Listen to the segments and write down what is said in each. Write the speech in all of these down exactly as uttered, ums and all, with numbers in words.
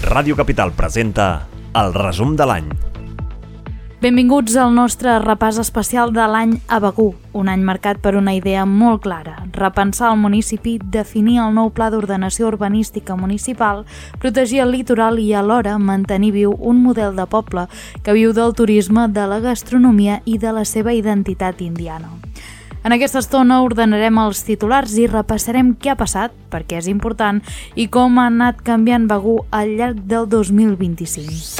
Ràdio Capital presenta el resum de l'any. Benvinguts al nostre repàs especial de l'any a Begur, un any marcat per una idea molt clara: repensar el municipi, definir el nou pla d'ordenació urbanística municipal, protegir el litoral i alhora mantenir viu un model de poble que viu del turisme, de la gastronomia i de la seva identitat indiana. En aquesta estona ordenarem els titulars i repassarem què ha passat, per què és important i com ha anat canviant Begur al llarg del dos mil vint-i-cinc.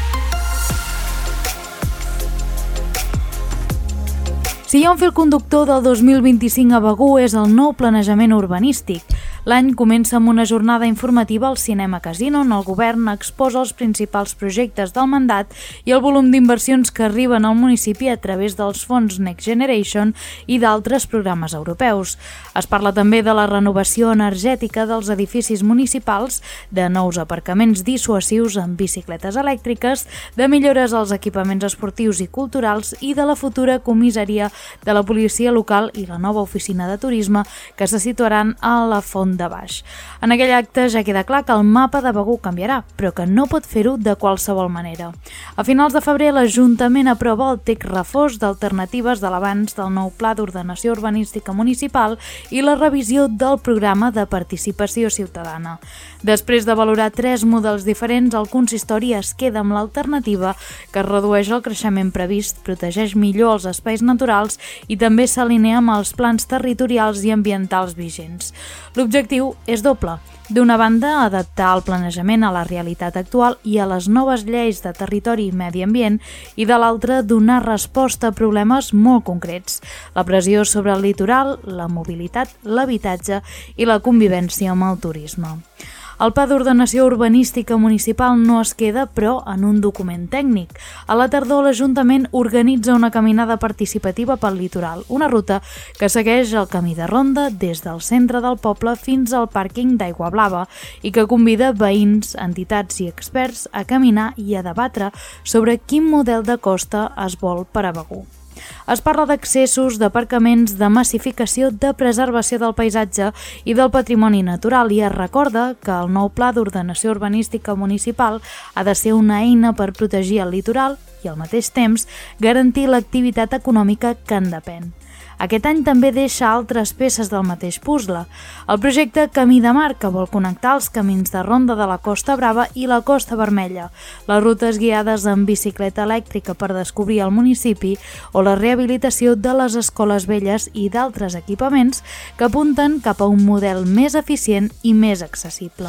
Si hi ha un fil conductor del dos mil vint-i-cinc a Begur és el nou planejament urbanístic. L'any comença amb una jornada informativa al Cinema Casino on el govern exposa els principals projectes del mandat i el volum d'inversions que arriben al municipi a través dels fons Next Generation i d'altres programes europeus. Es parla també de la renovació energètica dels edificis municipals, de nous aparcaments dissuasius amb bicicletes elèctriques, de millores als equipaments esportius i culturals i de la futura comissaria de la policia local i la nova oficina de turisme que se situaran a la Font de Baix. En aquell acte ja queda clar que el mapa de Begur canviarà, però que no pot fer-ho de qualsevol manera. A finals de febrer l'Ajuntament aprova el text refós d'alternatives de l'avanç del nou Pla d'Ordenació Urbanística Municipal i la revisió del programa de participació ciutadana. Després de valorar tres models diferents, el consistori es queda amb l'alternativa que redueix el creixement previst, protegeix millor els espais naturals i també s'alinea amb els plans territorials i ambientals vigents. L'objectiu és doble. D'una banda, adaptar el planejament a la realitat actual i a les noves lleis de territori i medi ambient, i de l'altra, donar resposta a problemes molt concrets: la pressió sobre el litoral, la mobilitat, l'habitatge i la convivència amb el turisme. El Pla d'Ordenació Urbanística Municipal no es queda, però, en un document tècnic. A la tardor, l'Ajuntament organitza una caminada participativa pel litoral, una ruta que segueix el camí de ronda des del centre del poble fins al pàrquing d'Aigua Blava i que convida veïns, entitats i experts a caminar i a debatre sobre quin model de costa es vol per a Begur. Es parla d'accessos, d'aparcaments, de massificació, de preservació del paisatge i del patrimoni natural i es recorda que el nou Pla d'Ordenació Urbanística Municipal ha de ser una eina per protegir el litoral i al mateix temps garantir l'activitat econòmica que en depèn. Aquest any també deixa altres peces del mateix puzzle. El projecte Camí de Mar, que vol connectar els camins de ronda de la Costa Brava i la Costa Vermella, les rutes guiades amb bicicleta elèctrica per descobrir el municipi o la rehabilitació de les escoles velles i d'altres equipaments que apunten cap a un model més eficient i més accessible.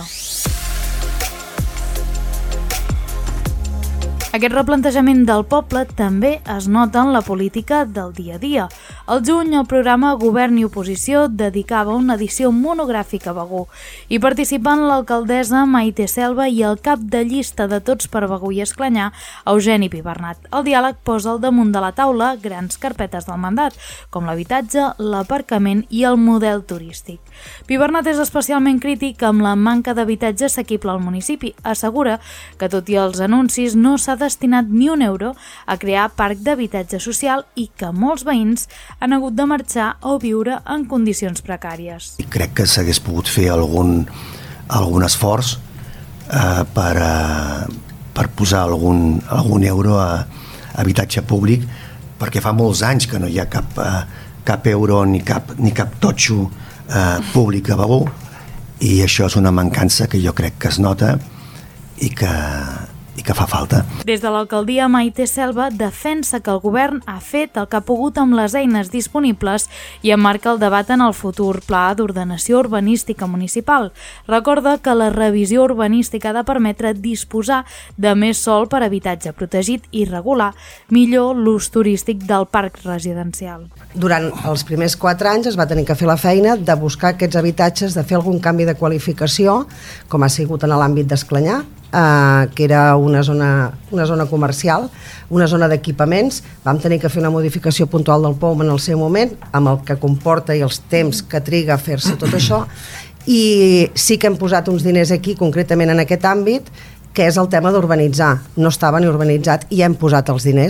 Aquest replantejament del poble també es nota en la política del dia a dia. Al juny, el programa Govern i Oposició dedicava una edició monogràfica a Begur. Hi participen l'alcaldessa Maite Selva i el cap de llista de Tots per Begur i Esclanyà, Eugeni Pibernat. El diàleg posa al damunt de la taula grans carpetes del mandat, com l'habitatge, l'aparcament i el model turístic. Pibernat és especialment crític amb la manca d'habitatge assequible al municipi. Assegura que, tot i els anuncis, no s'ha destinat ni un euro a crear parc d'habitatge social i que molts veïns han hagut de marxar o viure en condicions precàries. Crec que s'hagués pogut fer algun, algun esforç eh, per, eh, per posar algun, algun euro a habitatge públic, perquè fa molts anys que no hi ha cap, eh, cap euro ni cap, ni cap totxo eh, públic a Begur, i això és una mancança que jo crec que es nota i que i que fa falta. Des de l'alcaldia, Maite Selva defensa que el govern ha fet el que ha pogut amb les eines disponibles i emmarca el debat en el futur Pla d'Ordenació Urbanística Municipal. Recorda que la revisió urbanística ha de permetre disposar de més sòl per habitatge protegit i regular millor l'ús turístic del parc residencial. Durant els primers quatre anys es va tenir que fer la feina de buscar aquests habitatges, de fer algun canvi de qualificació, com ha sigut en l'àmbit d'Esclanyà, Uh, que era una zona, una zona comercial, una zona d'equipaments. Vam tenir que fer una modificació puntual del P O M en el seu moment, amb el que comporta i els temps que triga a fer-se tot això, i sí que hem posat uns diners aquí, concretament en aquest àmbit, que és el tema d'urbanitzar. No estava ni urbanitzat i hem posat els diners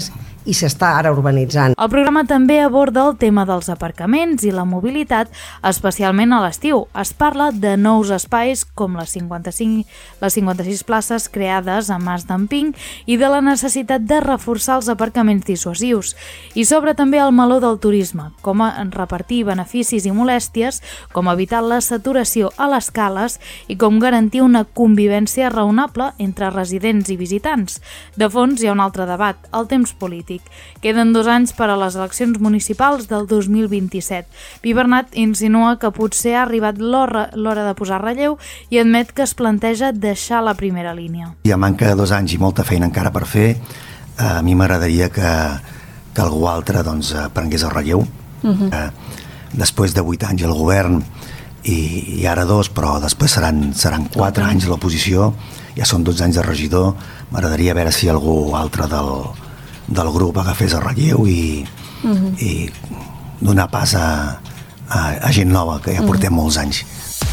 i s'està ara urbanitzant. El programa també aborda el tema dels aparcaments i la mobilitat, especialment a l'estiu. Es parla de nous espais com les cinquanta-cinc, les cinquanta-sis places creades a Mas d'Emping i de la necessitat de reforçar els aparcaments dissuasius. I s'obre també el meló del turisme, com a repartir beneficis i molèsties, com evitar la saturació a les cales i com garantir una convivència raonable entre residents i visitants. De fons hi ha un altre debat, el temps polític. Queden dos anys per a les eleccions municipals del dos mil vint-i-set. Pi Bernat insinua que potser ha arribat l'hora l'hora de posar relleu i admet que es planteja deixar la primera línia. Hi ha manca de dos anys i molta feina encara per fer. A mi m'agradaria que, que algú altre doncs, prengués el relleu. Uh-huh. Eh, després de vuit anys al govern i, i ara dos, però després seran, seran quatre uh-huh. anys a l'oposició, ja són dotze anys de regidor. M'agradaria veure si algú altre del del grup agafés el relleu i, uh-huh. i donar pas a, a, a gent nova, que ja portem uh-huh. molts anys.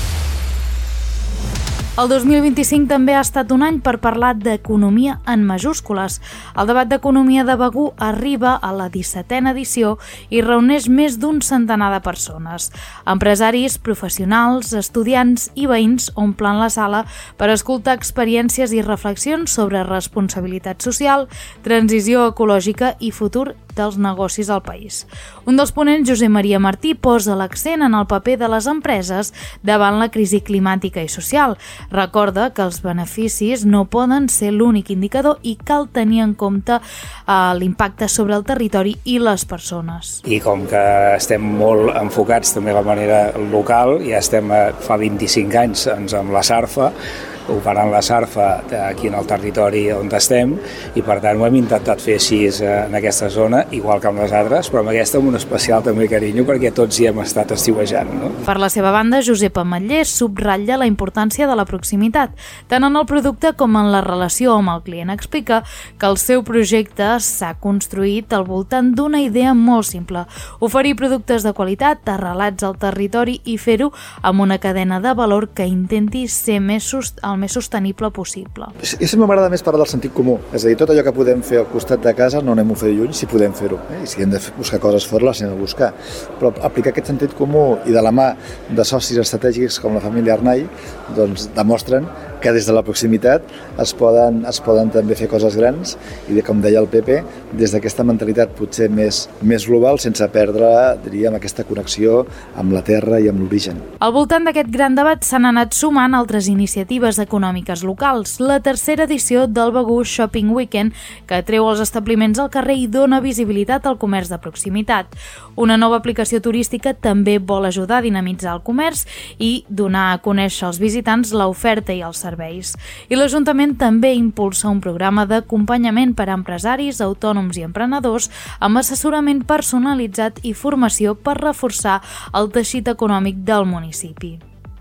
El dos mil vint-i-cinc també ha estat un any per parlar d'economia en majúscules. El debat d'economia de Begur arriba a la dissetena edició i reuneix més d'un centenar de persones. Empresaris, professionals, estudiants i veïns omplen la sala per escoltar experiències i reflexions sobre responsabilitat social, transició ecològica i futur dels negocis al país. Un dels ponents, Josep Maria Martí, posa l'accent en el paper de les empreses davant la crisi climàtica i social. Recorda que els beneficis no poden ser l'únic indicador i cal tenir en compte eh, l'impacte sobre el territori i les persones. I com que estem molt enfocats també de la manera local, ja estem a, fa vint-i-cinc anys doncs, amb la Sarfa, operant la Sarfa aquí en el territori on estem i per tant ho hem intentat fer així en aquesta zona, igual que amb les altres, però amb aquesta amb un especial també carinyo perquè tots hi hem estat estiuejant. No? Per la seva banda, Josep Ametller subratlla la importància de la proximitat, tant en el producte com en la relació amb el client. Explica que el seu projecte s'ha construït al voltant d'una idea molt simple, oferir productes de qualitat arrelats al territori i fer-ho amb una cadena de valor que intenti ser més sostenible el més sostenible possible. Jo sempre m'agrada més parlar del sentit comú, és a dir, tot allò que podem fer al costat de casa no anem a fer lluny si podem fer-ho, eh? I si hem de buscar coses fora les anem a buscar, però aplicar aquest sentit comú i de la mà de socis estratègics com la família Arnay doncs demostren que des de la proximitat es poden, es poden també fer coses grans i, com deia el Pepe, des d'aquesta mentalitat potser més, més global sense perdre, diríem, aquesta connexió amb la terra i amb l'origen. Al voltant d'aquest gran debat s'han anat sumant altres iniciatives econòmiques locals. La tercera edició del Begur Shopping Weekend, que atreu els establiments al carrer i dona visibilitat al comerç de proximitat. Una nova aplicació turística també vol ajudar a dinamitzar el comerç i donar a conèixer als visitants l'oferta i els serveis. I l'Ajuntament també impulsa un programa d'acompanyament per a empresaris, autònoms i emprenedors amb assessorament personalitzat i formació per reforçar el teixit econòmic del municipi.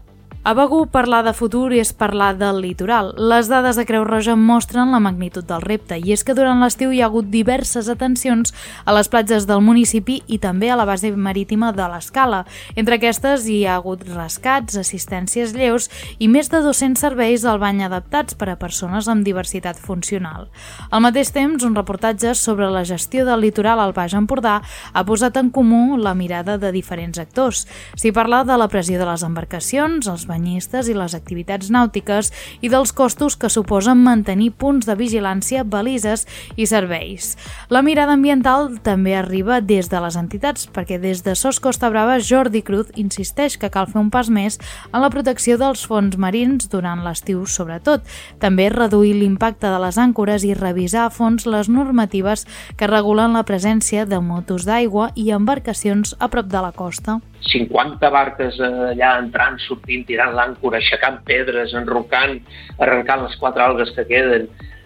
A Begur, parlar de futur és parlar del litoral. Les dades de Creu Roja mostren la magnitud del repte i és que durant l'estiu hi ha hagut diverses atencions a les platges del municipi i també a la base marítima de l'Escala. Entre aquestes hi ha hagut rescats, assistències lleus i més de dos-cents serveis al bany adaptats per a persones amb diversitat funcional. Al mateix temps, un reportatge sobre la gestió del litoral al Baix Empordà ha posat en comú la mirada de diferents actors. S'hi parla de la pressió de les embarcacions, els banyistes i les activitats nàutiques i dels costos que suposen mantenir punts de vigilància, balises i serveis. La mirada ambiental també arriba des de les entitats, perquè des de SOS Costa Brava Jordi Cruz insisteix que cal fer un pas més en la protecció dels fons marins durant l'estiu sobretot. També reduir l'impacte de les àncores i revisar a fons les normatives que regulen la presència de motos d'aigua i embarcacions a prop de la costa. cinquanta barques allà entrant, sortint, tirant l'àncora, aixecant pedres, enrocant, arrencant les quatre algues que queden,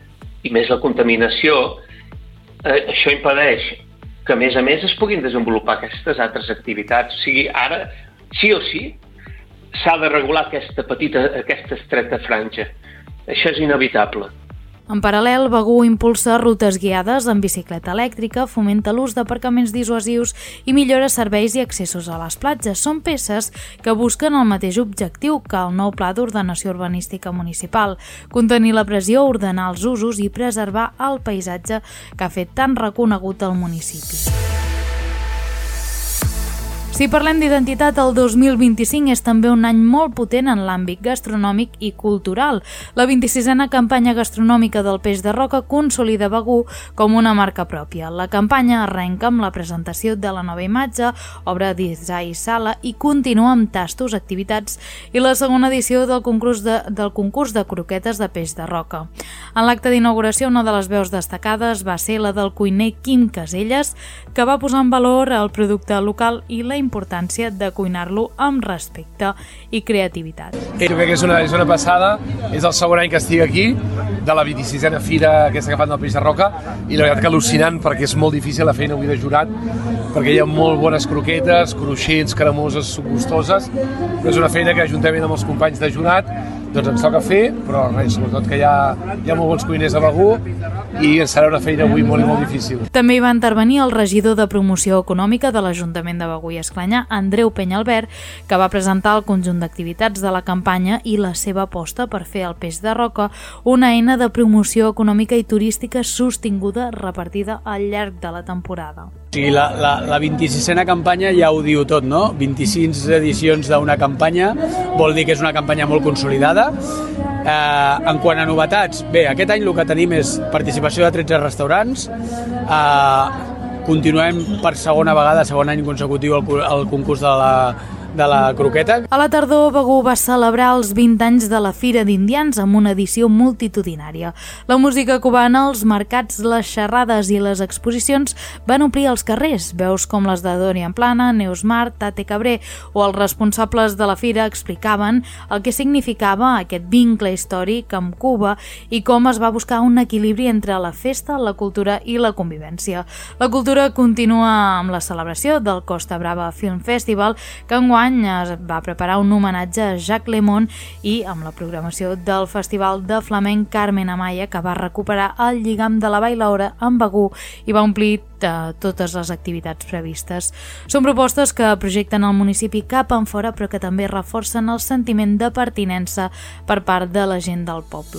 i més la contaminació, eh, això impedeix que, a més a més, es puguin desenvolupar aquestes altres activitats. O sigui, ara, sí o sí, s'ha de regular aquesta petita, aquesta estreta franja. Això és inevitable. En paral·lel, Begur impulsa rutes guiades en bicicleta elèctrica, fomenta l'ús d'aparcaments dissuasius i millora serveis i accessos a les platges. Són peces que busquen el mateix objectiu que el nou Pla d'Ordenació Urbanística Municipal: contenir la pressió, ordenar els usos i preservar el paisatge que ha fet tan reconegut al municipi. Si parlem d'identitat, el dos mil vint-i-cinc és també un any molt potent en l'àmbit gastronòmic i cultural. La vint-i-sisena campanya gastronòmica del peix de roca consolida Begur com una marca pròpia. La campanya arrenca amb la presentació de la nova imatge, obra d'Isai Sala, i continua amb tastos, activitats i la segona edició del concurs de, del concurs de croquetes de peix de roca. En l'acte d'inauguració, una de les veus destacades va ser la del cuiner Quim Caselles, que va posar en valor el producte local i la importància de cuinar-lo amb respecte i creativitat. Jo crec que és una, és una passada, és el segon any que estic aquí, de la vint-i-sisena fira aquesta que fan del peix de roca, i la veritat que al·lucinant, perquè és molt difícil la feina avui de jurat, perquè hi ha molt bones croquetes, cruixents, cremoses, gustoses, però és una feina que juntament amb els companys de jurat doncs ens toca fer, però res, sobretot que hi ha, hi ha molt bons cuiners a Begur i ens serà una feina avui molt i molt difícil. També hi va intervenir el regidor de Promoció Econòmica de l'Ajuntament de Begur i Esclanyà, Andreu Penyalbert, que va presentar el conjunt d'activitats de la campanya i la seva aposta per fer el peix de roca una eina de promoció econòmica i turística sostinguda repartida al llarg de la temporada. O sigui, la, la, la vint-i-sisena campanya ja ho diu tot, no? vint-i-sis edicions d'una campanya vol dir que és una campanya molt consolidada. Eh, en quant a novetats, bé, aquest any el que tenim és participació de tretze restaurants, eh, continuem per segona vegada, segon any consecutiu, el, el concurs de la, de la croqueta. A la tardor, Begur va celebrar els vint anys de la Fira d'Indians amb una edició multitudinària. La música cubana, els mercats, les xerrades i les exposicions van omplir els carrers. Veus com les de Dorian Plana, Neus Mar, Tate Cabré o els responsables de la fira explicaven el que significava aquest vincle històric amb Cuba i com es va buscar un equilibri entre la festa, la cultura i la convivència. La cultura continua amb la celebració del Costa Brava Film Festival, que enguany es va preparar un homenatge a Jacques Lemon, i amb la programació del Festival de Flamenc Carmen Amaya, que va recuperar el lligam de la bailaora en Begur i va omplir de totes les activitats previstes. Són propostes que projecten el municipi cap enfora, però que també reforcen el sentiment de pertinença per part de la gent del poble.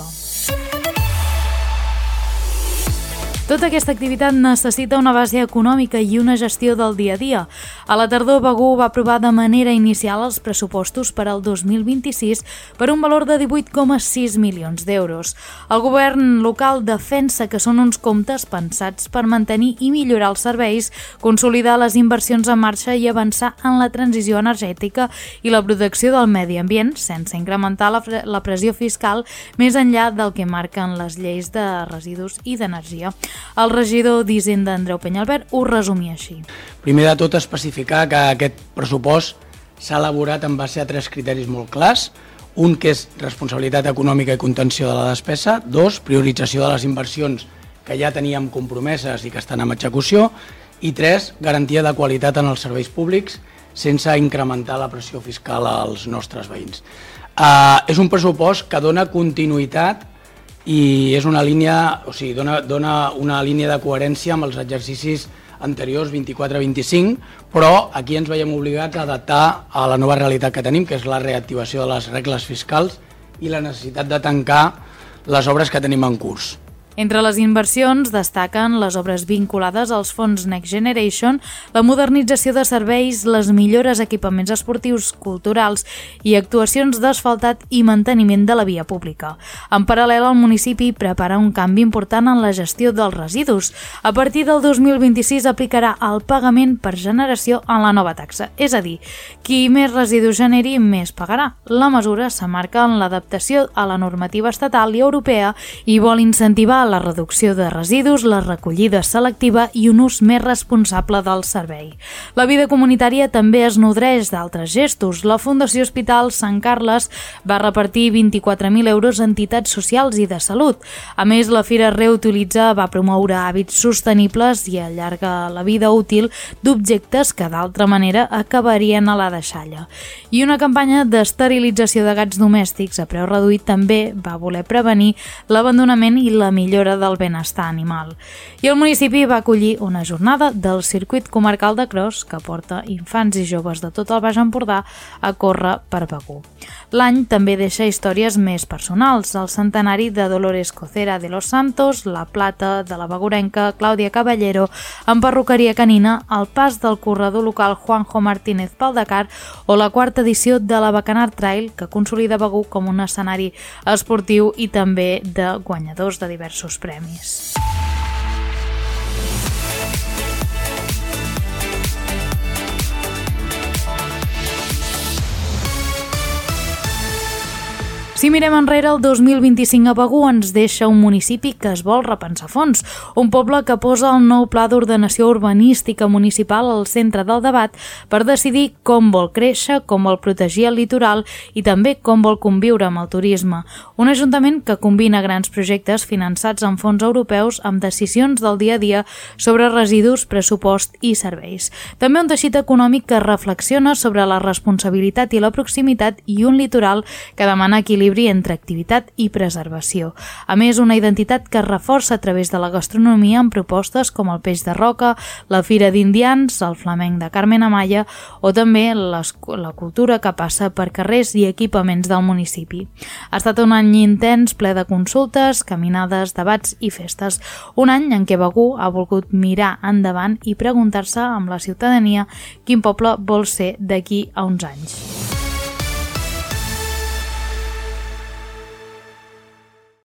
Tota aquesta activitat necessita una base econòmica i una gestió del dia a dia. A la tardor, Begur va aprovar de manera inicial els pressupostos per al dos mil vint-i-sis per un valor de divuit coma sis milions d'euros. El govern local defensa que són uns comptes pensats per mantenir i millorar els serveis, consolidar les inversions en marxa i avançar en la transició energètica i la protecció del medi ambient, sense incrementar la, la pressió fiscal més enllà del que marquen les lleis de residus i d'energia. El regidor d'Hisenda, Andreu Penyalbert, ho resumia així. Primer de tot, especificar que aquest pressupost s'ha elaborat en base a tres criteris molt clars. Un, que és responsabilitat econòmica i contenció de la despesa. Dos, priorització de les inversions que ja teníem compromeses i que estan en execució. I tres, garantia de qualitat en els serveis públics sense incrementar la pressió fiscal als nostres veïns. Uh, és un pressupost que dona continuïtat i és una línia, o sigui, dona, dona una línia de coherència amb els exercicis anteriors vint-i-quatre vint-i-cinc, però aquí ens veiem obligats a adaptar a la nova realitat que tenim, que és la reactivació de les regles fiscals i la necessitat de tancar les obres que tenim en curs. Entre les inversions destaquen les obres vinculades als fons Next Generation, la modernització de serveis, les millores a equipaments esportius, culturals i actuacions d'asfaltat i manteniment de la via pública. En paral·lel, el municipi prepara un canvi important en la gestió dels residus. A partir del dos mil vint-i-sis aplicarà el pagament per generació en la nova taxa, és a dir, qui més residus generi més pagarà. La mesura s'emmarca en l'adaptació a la normativa estatal i europea i vol incentivar la reducció de residus, la recollida selectiva i un ús més responsable del servei. La vida comunitària també es nodreix d'altres gestos. La Fundació Hospital Sant Carles va repartir vint-i-quatre mil euros a entitats socials i de salut. A més, la Fira Reutilitza va promoure hàbits sostenibles i allarga la vida útil d'objectes que d'altra manera acabarien a la deixalla. I una campanya d'esterilització de gats domèstics a preu reduït també va voler prevenir l'abandonament i la millora del benestar animal. I el municipi va acollir una jornada del circuit comarcal de cross que porta infants i joves de tot el Baix Empordà a córrer per Begur. L'any també deixa històries més personals. El centenari de Dolores Cocera de los Santos, la plata de la begurenca Clàudia Caballero en perruqueria canina, el pas del corredor local Juanjo Martínez pel Dakar o la quarta edició de la Bacanar Trail, que consolida Begur com un escenari esportiu i també de guanyadors de diversos premis. Si mirem enrere, el dos mil vint-i-cinc a Begur ens deixa un municipi que es vol repensar a fons, un poble que posa el nou pla d'ordenació urbanística municipal al centre del debat per decidir com vol créixer, com vol protegir el litoral i també com vol conviure amb el turisme. Un ajuntament que combina grans projectes finançats amb fons europeus amb decisions del dia a dia sobre residus, pressupost i serveis. També un teixit econòmic que reflexiona sobre la responsabilitat i la proximitat i un litoral que demana equilibri entre activitat i preservació. A més, una identitat que es reforça a través de la gastronomia amb propostes com el peix de roca, la Fira d'Indians, el flamenc de Carmen Amaya o també les, la cultura que passa per carrers i equipaments del municipi. Ha estat un any intens, ple de consultes, caminades, debats i festes. Un any en què Begur ha volgut mirar endavant i preguntar-se amb la ciutadania quin poble vol ser d'aquí a uns anys.